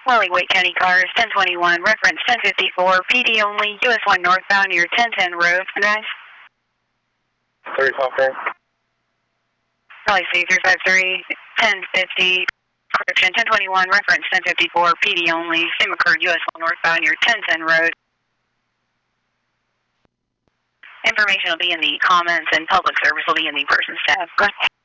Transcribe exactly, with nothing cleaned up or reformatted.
Wally Wake County cars, ten twenty-one, reference ten fifty-four, P D only, U S one northbound near ten ten road. Nice. Three okay. Raleigh C three five three, ten fifty, correction, ten twenty-one, reference ten fifty-four, P D only, same occurred, U S one northbound near ten ten road. Information will be in the comments and public service will be in the person's tab. Go ahead.